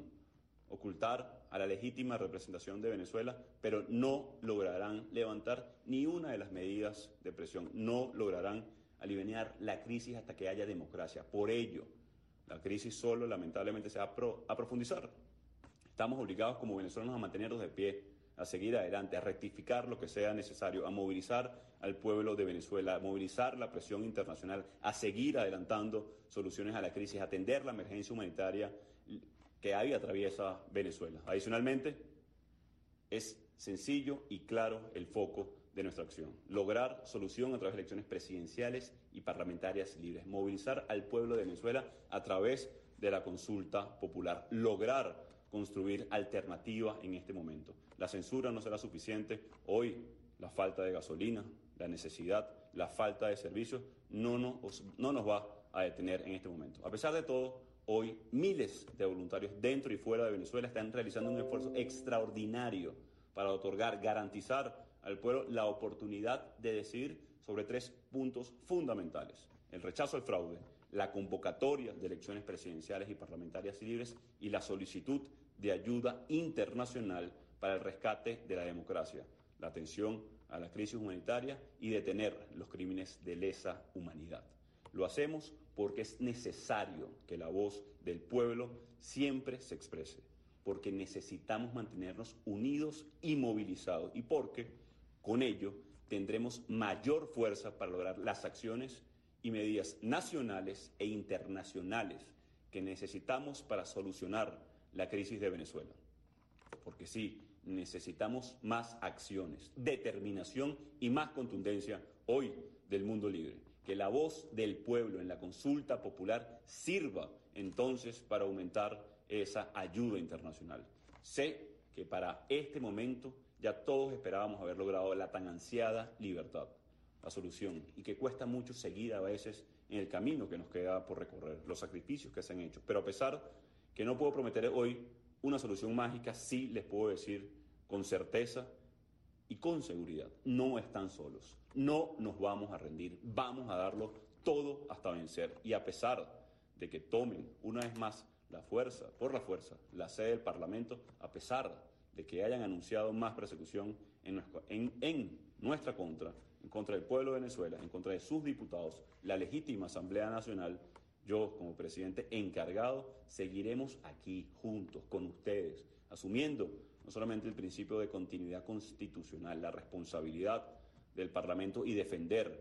ocultar a la legítima representación de Venezuela, pero no lograrán levantar ni una de las medidas de presión, no lograrán aliviar la crisis hasta que haya democracia. Por ello, la crisis solo lamentablemente se va a, pro, a profundizar. Estamos obligados como venezolanos a mantenernos de pie, a seguir adelante, a rectificar lo que sea necesario, a movilizar al pueblo de Venezuela, a movilizar la presión internacional, a seguir adelantando soluciones a la crisis, a atender la emergencia humanitaria que ahí atraviesa Venezuela. Adicionalmente, es sencillo y claro el foco de nuestra acción. Lograr solución a través de elecciones presidenciales y parlamentarias libres. Movilizar al pueblo de Venezuela a través de la consulta popular. Lograr construir alternativa en este momento. La censura no será suficiente. Hoy la falta de gasolina, la necesidad, la falta de servicios no nos, no nos va a detener en este momento. A pesar de todo, Hoy miles de voluntarios dentro y fuera de Venezuela están realizando un esfuerzo extraordinario para otorgar, garantizar al pueblo la oportunidad de decidir sobre tres puntos fundamentales: el rechazo al fraude, la convocatoria de elecciones presidenciales y parlamentarias libres y la solicitud de ayuda internacional para el rescate de la democracia, la atención a la crisis humanitaria y detener los crímenes de lesa humanidad. Lo hacemos porque es necesario que la voz del pueblo siempre se exprese, porque necesitamos mantenernos unidos y movilizados y porque con ello tendremos mayor fuerza para lograr las acciones y medidas nacionales e internacionales que necesitamos para solucionar la crisis de Venezuela. Porque sí, necesitamos más acciones, determinación y más contundencia hoy del mundo libre. Que la voz del pueblo en la consulta popular sirva entonces para aumentar esa ayuda internacional. Sé que para este momento ya todos esperábamos haber logrado la tan ansiada libertad, la solución, y que cuesta mucho seguir a veces en el camino que nos queda por recorrer, los sacrificios que se han hecho. Pero a pesar que no puedo prometer hoy una solución mágica, sí les puedo decir con certeza y con seguridad: no están solos, no nos vamos a rendir, vamos a darlo todo hasta vencer. Y a pesar de que tomen una vez más la fuerza, por la fuerza, la sede del Parlamento, a pesar de que hayan anunciado más persecución en nuestra, en, en nuestra contra, en contra del pueblo de Venezuela, en contra de sus diputados, la legítima Asamblea Nacional, yo como presidente encargado seguiremos aquí juntos con ustedes, asumiendo no solamente el principio de continuidad constitucional, la responsabilidad del Parlamento y defender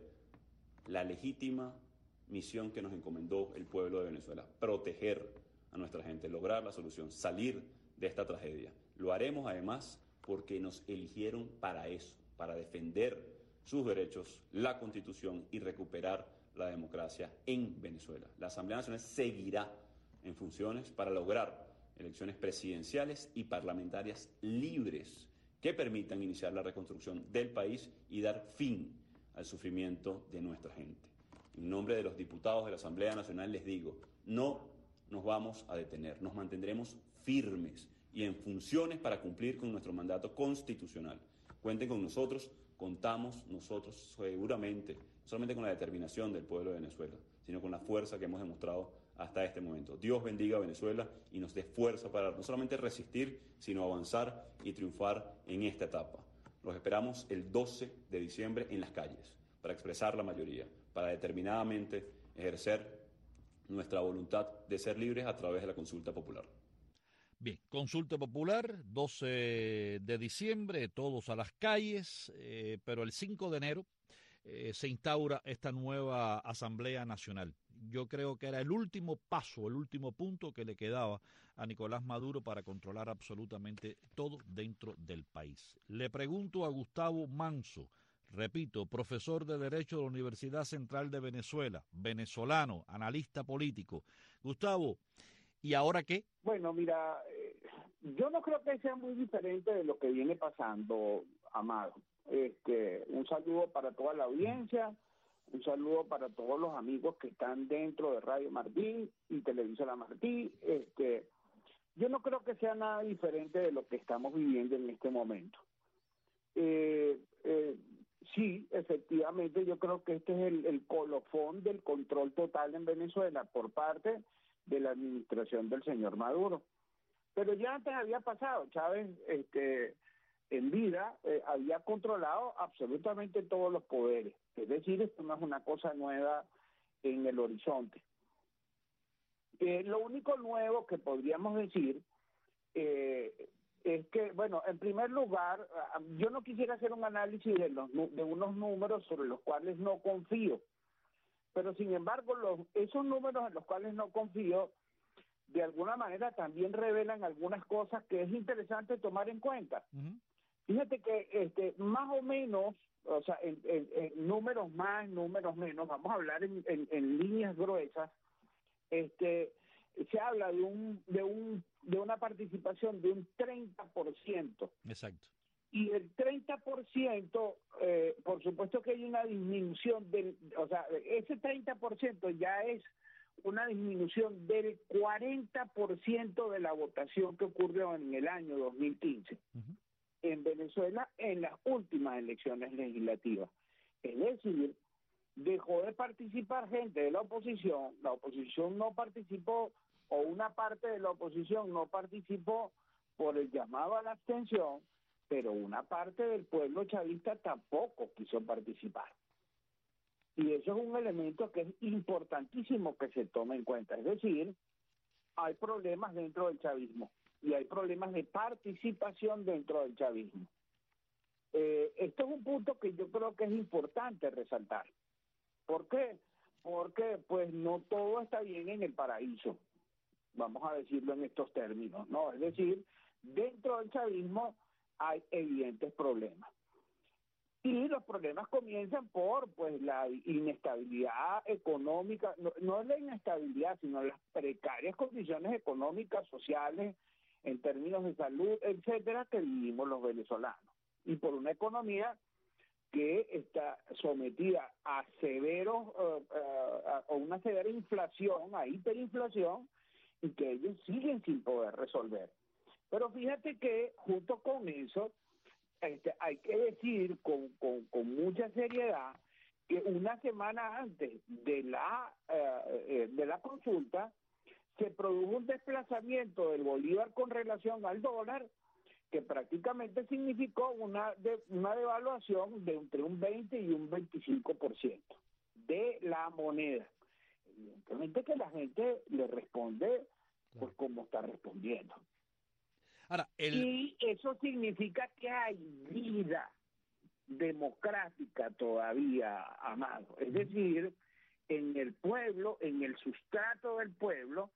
la legítima misión que nos encomendó el pueblo de Venezuela: proteger a nuestra gente, lograr la solución, salir de esta tragedia. Lo haremos además porque nos eligieron para eso, para defender sus derechos, la Constitución y recuperar la democracia en Venezuela. La Asamblea Nacional seguirá en funciones para lograr elecciones presidenciales y parlamentarias libres que permitan iniciar la reconstrucción del país y dar fin al sufrimiento de nuestra gente. En nombre de los diputados de la Asamblea Nacional les digo: no nos vamos a detener, nos mantendremos firmes y en funciones para cumplir con nuestro mandato constitucional. Cuenten con nosotros, contamos nosotros seguramente, no solamente con la determinación del pueblo de Venezuela, sino con la fuerza que hemos demostrado hasta este momento. Dios bendiga a Venezuela y nos dé fuerza para no solamente resistir, sino avanzar y triunfar en esta etapa. Los esperamos el doce de diciembre en las calles, para expresar la mayoría, para determinadamente ejercer nuestra voluntad de ser libres a través de la consulta popular. Bien, consulta popular, doce de diciembre, todos a las calles, eh, pero el cinco de enero eh, se instaura esta nueva Asamblea Nacional. Yo creo que era el último paso, el último punto que le quedaba a Nicolás Maduro para controlar absolutamente todo dentro del país. Le pregunto a Gustavo Manso, repito, profesor de Derecho de la Universidad Central de Venezuela, venezolano, analista político. Gustavo, ¿y ahora qué? Bueno, mira, eh, yo no creo que sea muy diferente de lo que viene pasando, Amado. Este, un saludo para toda la audiencia, un saludo para todos los amigos que están dentro de Radio Martí y Televisora Martí. Este, yo no creo que sea nada diferente de lo que estamos viviendo en este momento. Eh, eh, sí, efectivamente, yo creo que este es el, el colofón del control total en Venezuela por parte de la administración del señor Maduro. Pero ya antes había pasado. Chávez, este, en vida, eh, había controlado absolutamente todos los poderes. Es decir, esto no es una cosa nueva en el horizonte. Eh, lo único nuevo que podríamos decir eh, es que, bueno, en primer lugar, yo no quisiera hacer un análisis de, los, de unos números sobre los cuales no confío. Pero, sin embargo, los, esos números en los cuales no confío, de alguna manera también revelan algunas cosas que es interesante tomar en cuenta. Uh-huh. Fíjate que este, más o menos, o sea, en, en, en números más, números menos, vamos a hablar en, en, en líneas gruesas, este, se habla de un de un de una participación de un treinta por ciento. Exacto. Y el treinta por ciento, eh, por supuesto que hay una disminución del, o sea, ese treinta por ciento ya es una disminución del cuarenta por ciento de la votación que ocurrió en el año dos mil quince uh-huh. en Venezuela en las últimas elecciones legislativas. Es decir, dejó de participar gente de la oposición, la oposición no participó, o una parte de la oposición no participó por el llamado a la abstención, pero una parte del pueblo chavista tampoco quiso participar. Y eso es un elemento que es importantísimo que se tome en cuenta. Es decir, hay problemas dentro del chavismo y hay problemas de participación dentro del chavismo. Eh, esto es un punto que yo creo que es importante resaltar. ¿Por qué? Porque pues no todo está bien en el paraíso, vamos a decirlo en estos términos, ¿no? Es decir, dentro del chavismo hay evidentes problemas. Y los problemas comienzan por pues la inestabilidad económica, no, no es la inestabilidad, sino las precarias condiciones económicas, sociales, en términos de salud, etcétera, que vivimos los venezolanos. Y por una economía que está sometida a severos, uh, uh, a una severa inflación, a hiperinflación, y que ellos siguen sin poder resolver. Pero fíjate que junto con eso, este, hay que decir con, con, con mucha seriedad que una semana antes de la, uh, de la consulta se produjo un desplazamiento del bolívar con relación al dólar que prácticamente significó una de, una devaluación de entre un veinte y un veinticinco por ciento de la moneda. Evidentemente que la gente le responde pues como está respondiendo. Ahora, el... Y eso significa que hay vida democrática todavía, Amado. Es decir, en el pueblo, en el sustrato del pueblo,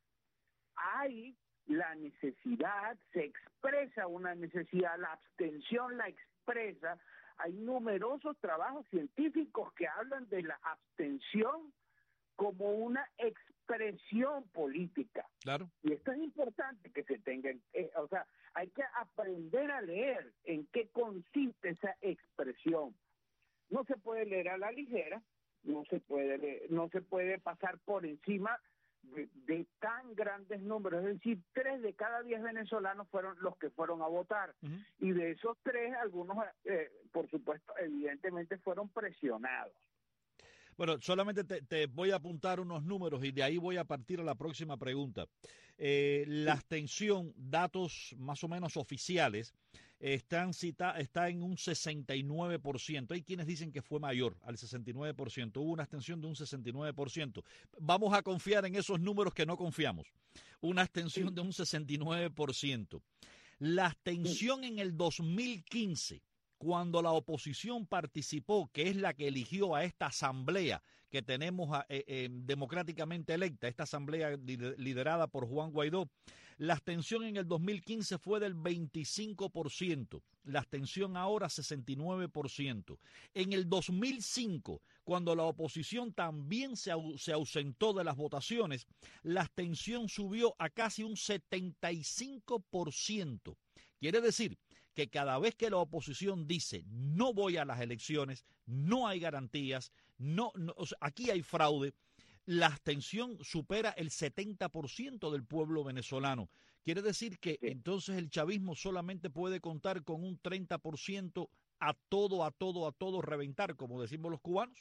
hay la necesidad, se expresa una necesidad, la abstención la expresa. Hay numerosos trabajos científicos que hablan de la abstención como una expresión política. Claro. Y esto es importante que se tenga, eh, o sea, hay que aprender a leer en qué consiste esa expresión. No se puede leer a la ligera, no se puede leer, no se puede pasar por encima de, de tan grandes números. Es decir, tres de cada diez venezolanos fueron los que fueron a votar. Uh-huh. Y de esos tres, algunos, eh, por supuesto, evidentemente fueron presionados. Bueno, solamente te, te voy a apuntar unos números y de ahí voy a partir a la próxima pregunta. Eh, la abstención, datos más o menos oficiales, están cita, está en un sesenta y nueve por ciento. Hay quienes dicen que fue mayor, al sesenta y nueve por ciento. Hubo una abstención de un sesenta y nueve por ciento. Vamos a confiar en esos números que no confiamos. Una abstención de un sesenta y nueve por ciento. La abstención en el dos mil quince, cuando la oposición participó, que es la que eligió a esta asamblea que tenemos eh, eh, democráticamente electa, esta asamblea liderada por Juan Guaidó, la abstención en el dos mil quince fue del veinticinco por ciento, la abstención ahora sesenta y nueve por ciento. En el dos mil cinco, cuando la oposición también se, se ausentó de las votaciones, la abstención subió a casi un setenta y cinco por ciento. Quiere decir que cada vez que la oposición dice no voy a las elecciones, no hay garantías, no, no o sea, aquí hay fraude, la abstención supera el setenta por ciento del pueblo venezolano. Quiere decir que sí. Entonces el chavismo solamente puede contar con un treinta por ciento a todo, a todo, a todo reventar, como decimos los cubanos.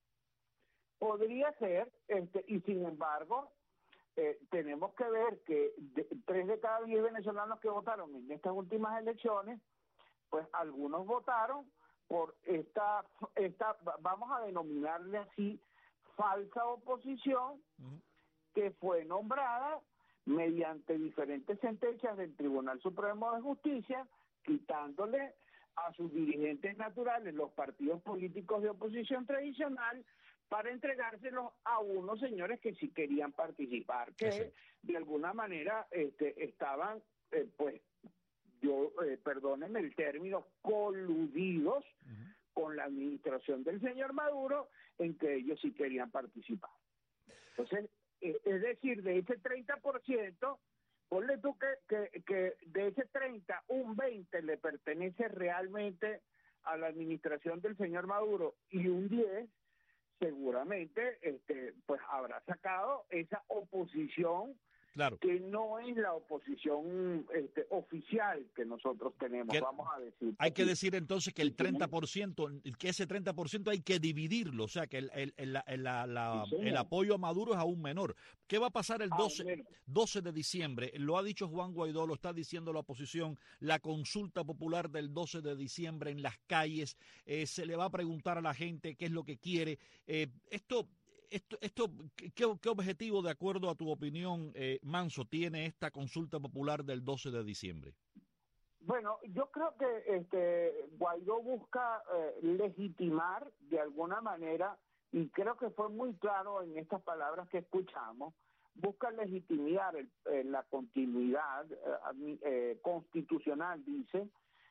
Podría ser, este, y sin embargo, Eh, tenemos que ver que de, tres de cada diez venezolanos que votaron en estas últimas elecciones, pues algunos votaron por esta, esta vamos a denominarle así, falsa oposición, uh-huh. que fue nombrada mediante diferentes sentencias del Tribunal Supremo de Justicia, quitándole a sus dirigentes naturales los partidos políticos de oposición tradicional, para entregárselos a unos señores que sí querían participar, que sí. de alguna manera este, estaban, eh, pues, yo, eh, perdónenme el término, coludidos uh-huh. con la administración del señor Maduro, en que ellos sí querían participar. Entonces, eh, es decir, de ese treinta por ciento, ponle tú que, que, que de ese treinta, un veinte le pertenece realmente a la administración del señor Maduro, y un diez seguramente este, pues habrá sacado esa oposición. Claro. Que no es la oposición este, oficial que nosotros tenemos, que vamos a decir. Hay que decir entonces que el treinta por ciento, que ese treinta por ciento hay que dividirlo, o sea que el, el, el, el, la, la, sí, el apoyo a Maduro es aún menor. ¿Qué va a pasar el doce, ah, doce de diciembre? Lo ha dicho Juan Guaidó, lo está diciendo la oposición, la consulta popular del doce de diciembre en las calles, eh, se le va a preguntar a la gente qué es lo que quiere. Eh, esto... Esto, esto ¿qué, ¿Qué objetivo, de acuerdo a tu opinión, eh, Manso, tiene esta consulta popular del doce de diciembre? Bueno, yo creo que este Guaidó busca eh, legitimar de alguna manera, y creo que fue muy claro en estas palabras que escuchamos, busca legitimar el, eh, la continuidad eh, eh, constitucional, dice,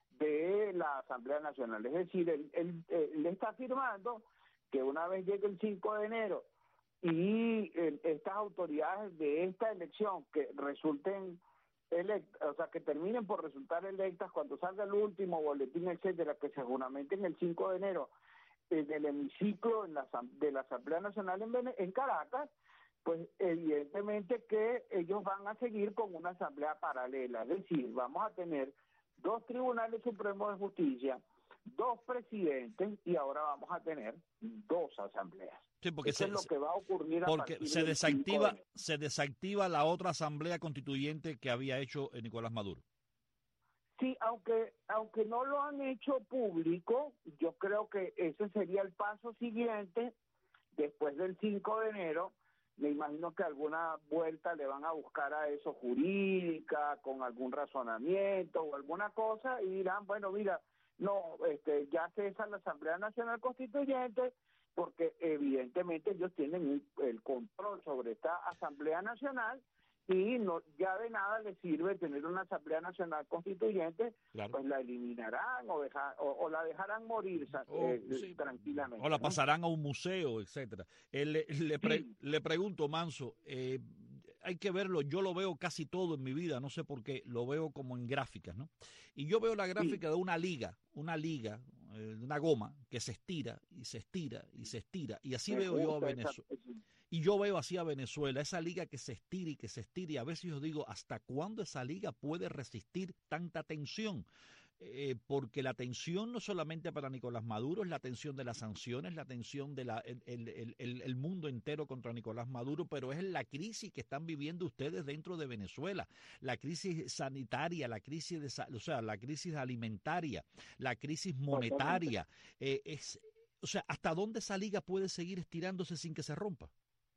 de la Asamblea Nacional. Es decir, él, él, él está afirmando que una vez llegue el cinco de enero y eh, estas autoridades de esta elección que resulten electas, o sea, que terminen por resultar electas cuando salga el último boletín, etcétera, que seguramente en el cinco de enero en el hemiciclo en la, de la Asamblea Nacional en, en Caracas, pues evidentemente que ellos van a seguir con una asamblea paralela, es decir, vamos a tener dos tribunales supremos de justicia, dos presidentes, y ahora vamos a tener dos asambleas. Sí, porque Eso se, es lo que va a ocurrir a porque partir se del desactiva, cinco de... se desactiva la otra asamblea constituyente que había hecho Nicolás Maduro. Sí, aunque aunque no lo han hecho público, yo creo que ese sería el paso siguiente después del cinco de enero. Me imagino que alguna vuelta le van a buscar a eso jurídica, con algún razonamiento o alguna cosa, y dirán, bueno, mira, no, este, ya cesa la Asamblea Nacional Constituyente, porque evidentemente ellos tienen el control sobre esta Asamblea Nacional, y no, ya de nada les sirve tener una Asamblea Nacional Constituyente, claro. Pues la eliminarán o, dejar, o, o la dejarán morir o, eh, sí, tranquilamente. O la pasarán, ¿no?, a un museo, etcétera. Eh, le, le, pre, sí. le pregunto, Manso, eh, hay que verlo, yo lo veo casi todo en mi vida, no sé por qué, lo veo como en gráficas, ¿no? Y yo veo la gráfica sí. de una liga, una liga, eh, una goma que se estira y se estira y se estira, y así Me veo yo a Venezuela. Y yo veo así a Venezuela, esa liga que se estira y que se estira, y a veces yo digo, ¿hasta cuándo esa liga puede resistir tanta tensión? Eh, porque la tensión no solamente para Nicolás Maduro, es la tensión de las sanciones, la tensión del el, el, el, el mundo entero contra Nicolás Maduro, pero es la crisis que están viviendo ustedes dentro de Venezuela, la crisis sanitaria, la crisis de, o sea, la crisis alimentaria, la crisis monetaria. Eh, es, o sea, ¿hasta dónde esa liga puede seguir estirándose sin que se rompa?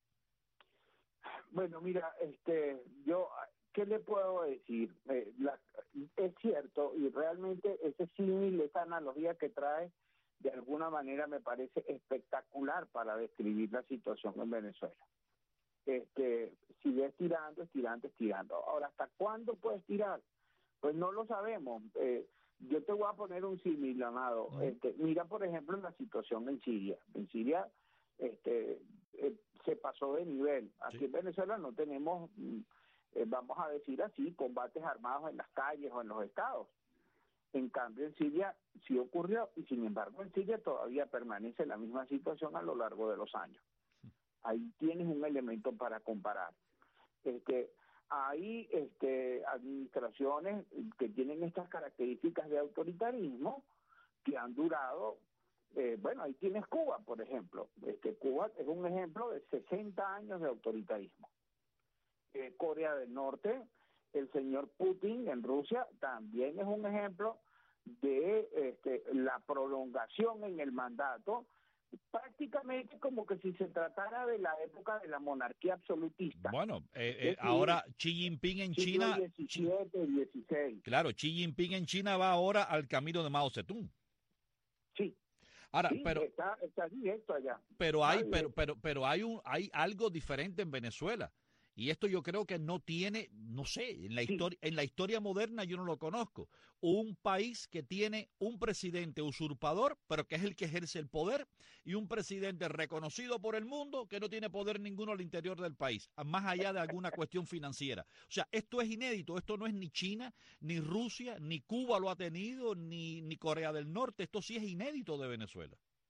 Bueno, mira, este, yo, ¿qué le puedo decir? Eh, la, es cierto, y realmente ese símil, esa analogía que trae, de alguna manera me parece espectacular para describir la situación en Venezuela. Este, sigue estirando, estirando, estirando. Ahora, ¿hasta cuándo puede estirar? Pues no lo sabemos. Eh, yo te voy a poner un símil, Amado. Uh-huh. Este, mira, por ejemplo, la situación en Siria. En Siria, este, eh, se pasó de nivel. Aquí sí. En Venezuela no tenemos, eh, vamos a decir así, combates armados en las calles o en los estados. En cambio, en Siria sí ocurrió, y sin embargo en Siria todavía permanece la misma situación a lo largo de los años. Ahí tienes un elemento para comparar. Este, hay este, administraciones que tienen estas características de autoritarismo que han durado. Eh, bueno, ahí tienes Cuba, por ejemplo. Este, Cuba es un ejemplo de sesenta años de autoritarismo. Eh, Corea del Norte, el señor Putin en Rusia, también es un ejemplo de este, la prolongación en el mandato, prácticamente como que si se tratara de la época de la monarquía absolutista. Bueno, eh, eh, ahora Xi Jinping en China... diecisiete, dieciséis. Claro, Xi Jinping en China va ahora al camino de Mao Zedong. Sí. Ahora, sí, pero está, está directo allá. Pero hay, pero, pero, pero hay un, hay algo diferente en Venezuela. Y esto yo creo que no tiene, no sé, en la sí. historia, en la historia moderna yo no lo conozco. Un país que tiene un presidente usurpador, pero que es el que ejerce el poder, y un presidente reconocido por el mundo que no tiene poder ninguno al interior del país, más allá de alguna cuestión financiera. O sea, esto es inédito, esto no es ni China, ni Rusia, ni Cuba lo ha tenido, ni, ni Corea del Norte, esto sí es inédito de Venezuela.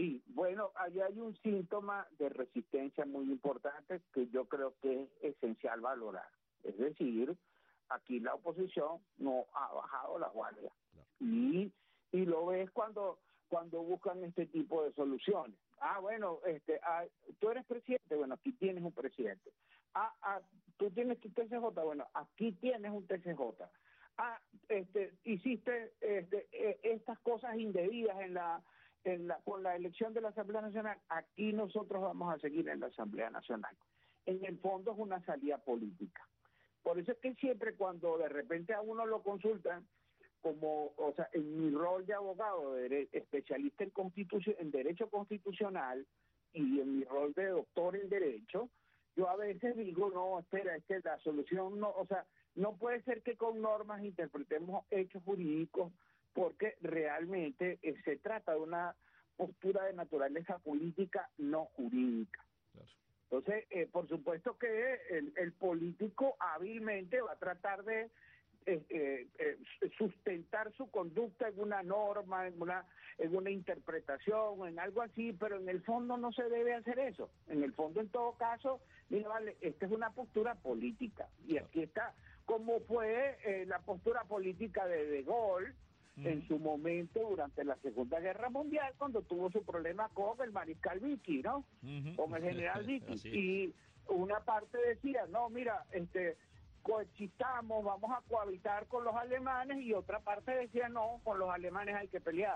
Sí, bueno, allá hay un síntoma de resistencia muy importante que yo creo que es esencial valorar. Es decir, aquí la oposición no ha bajado la guardia. No. Y, y lo ves cuando, cuando buscan este tipo de soluciones. Ah, bueno, este, ah, tú eres presidente, bueno, aquí tienes un presidente. Ah, ah, tú tienes tu T C J, bueno, aquí tienes un T C J. Ah, este, hiciste este, eh, estas cosas indebidas en la, en la, con la elección de la Asamblea Nacional, aquí nosotros vamos a seguir en la Asamblea Nacional. En el fondo es una salida política. Por eso es que siempre cuando de repente a uno lo consultan, como, o sea, en mi rol de abogado, de especialista en constitución, en derecho constitucional y en mi rol de doctor en derecho, yo a veces digo, no, espera, es que la solución no, o sea, no puede ser que con normas interpretemos hechos jurídicos, porque realmente eh, se trata de una postura de naturaleza política, no jurídica. Claro. Entonces, eh, por supuesto que el, el político hábilmente va a tratar de Eh, eh, eh, sustentar su conducta en una norma, en una en una interpretación, en algo así, pero en el fondo no se debe hacer eso. En el fondo, en todo caso, mira, vale, esta es una postura política, y aquí está como fue eh, la postura política de De Gaulle uh-huh. en su momento durante la Segunda Guerra Mundial, cuando tuvo su problema con el mariscal Vichy, ¿no? Uh-huh. Con el general Vichy. Y una parte decía, no, mira, este coexistamos, vamos a cohabitar con los alemanes, y otra parte decía no, con los alemanes hay que pelear.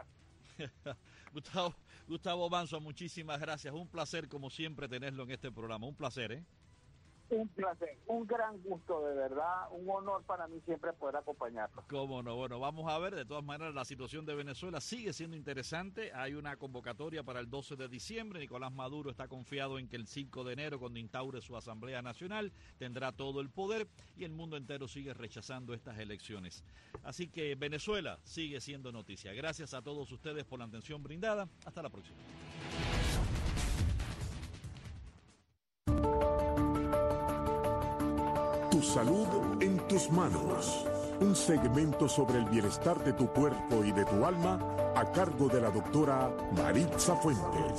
Gustavo, Gustavo Manso, muchísimas gracias, un placer como siempre tenerlo en este programa, un placer, ¿eh? Un placer, un gran gusto, de verdad, un honor para mí siempre poder acompañarlo. Cómo no, bueno, vamos a ver, de todas maneras la situación de Venezuela sigue siendo interesante, hay una convocatoria para el doce de diciembre, Nicolás Maduro está confiado en que el cinco de enero, cuando instaure su Asamblea Nacional, tendrá todo el poder, y el mundo entero sigue rechazando estas elecciones. Así que Venezuela sigue siendo noticia. Gracias a todos ustedes por la atención brindada, hasta la próxima. Tu salud en tus manos. Un segmento sobre el bienestar de tu cuerpo y de tu alma a cargo de la doctora Maritza Fuentes.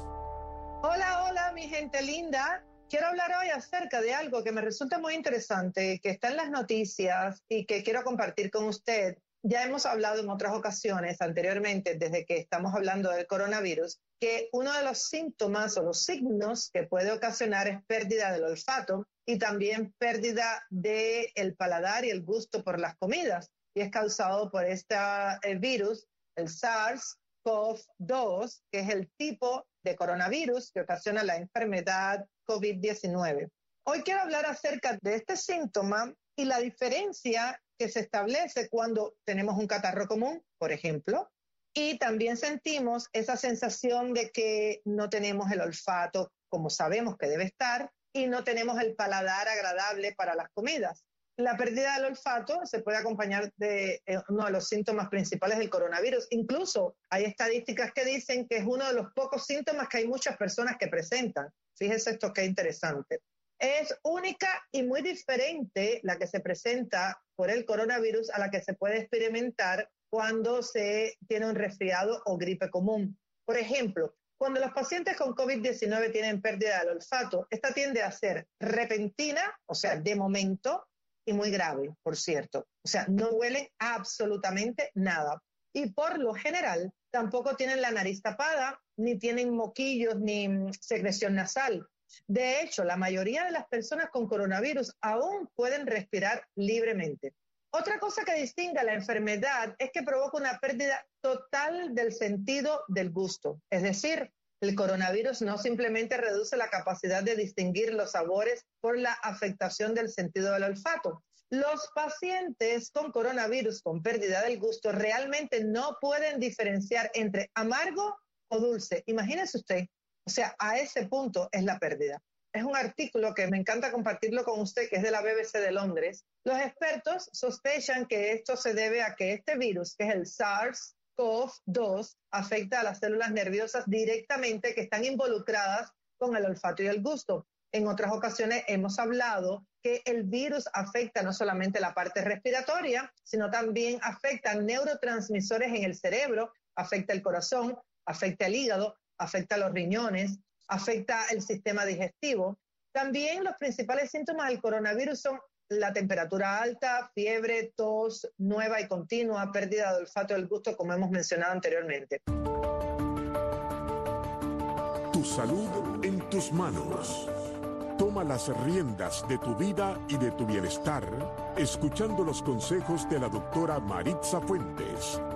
Hola, hola, mi gente linda. Quiero hablar hoy acerca de algo que me resulta muy interesante, que está en las noticias y que quiero compartir con usted. Ya hemos hablado en otras ocasiones anteriormente, desde que estamos hablando del coronavirus, que uno de los síntomas o los signos que puede ocasionar es pérdida del olfato y también pérdida del paladar y el gusto por las comidas. Y es causado por este el virus, el SARS CoV dos, que es el tipo de coronavirus que ocasiona la enfermedad COVID diecinueve. Hoy quiero hablar acerca de este síntoma y la diferencia que se establece cuando tenemos un catarro común, por ejemplo, y también sentimos esa sensación de que no tenemos el olfato como sabemos que debe estar y no tenemos el paladar agradable para las comidas. La pérdida del olfato se puede acompañar de eh, uno de los síntomas principales del coronavirus. Incluso hay estadísticas que dicen que es uno de los pocos síntomas que hay muchas personas que presentan. Fíjese esto qué interesante. Es única y muy diferente la que se presenta por el coronavirus a la que se puede experimentar cuando se tiene un resfriado o gripe común. Por ejemplo, cuando los pacientes con COVID diecinueve tienen pérdida del olfato, esta tiende a ser repentina, o sea, de momento, y muy grave, por cierto. O sea, no huelen absolutamente nada. Y por lo general, tampoco tienen la nariz tapada, ni tienen moquillos, ni secreción nasal. De hecho, la mayoría de las personas con coronavirus aún pueden respirar libremente. Otra cosa que distingue a la enfermedad es que provoca una pérdida total del sentido del gusto. Es decir, el coronavirus no simplemente reduce la capacidad de distinguir los sabores por la afectación del sentido del olfato. Los pacientes con coronavirus con pérdida del gusto realmente no pueden diferenciar entre amargo o dulce. Imagínese usted, o sea, a ese punto es la pérdida. Es un artículo que me encanta compartirlo con usted, que es de la B B C de Londres. Los expertos sospechan que esto se debe a que este virus, que es el SARS CoV dos, afecta a las células nerviosas directamente que están involucradas con el olfato y el gusto. En otras ocasiones hemos hablado que el virus afecta no solamente la parte respiratoria, sino también afecta neurotransmisores en el cerebro, afecta el corazón, afecta el hígado, afecta los riñones, afecta el sistema digestivo. También los principales síntomas del coronavirus son la temperatura alta, fiebre, tos nueva y continua, pérdida de olfato del gusto, como hemos mencionado anteriormente. Tu salud en tus manos. Toma las riendas de tu vida y de tu bienestar, escuchando los consejos de la doctora Maritza Fuentes.